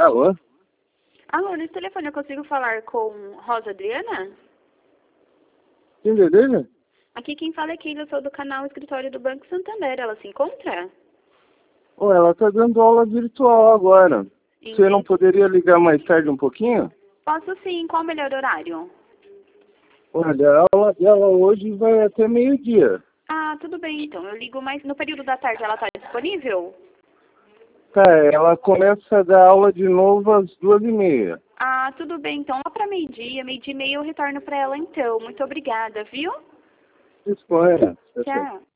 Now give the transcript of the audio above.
Alô? Alô, nesse telefone eu consigo falar com Rosa Adriana? Quem é dele? Aqui quem fala é Keila, eu sou do canal Escritório do Banco Santander. Ela se encontra? Ô, ela tá dando aula virtual agora. Você não poderia ligar mais tarde um pouquinho? Posso sim, qual o melhor horário? Olha, a aula dela hoje vai até meio-dia. Ah, tudo bem então. Eu ligo mais no período da tarde. Ela está disponível? Tá, ela começa a dar aula de novo às 2h30. Ah, tudo bem então. Lá para meio-dia, meio-dia e meia eu retorno para ela então. Muito obrigada, viu? Disponha. Tchau.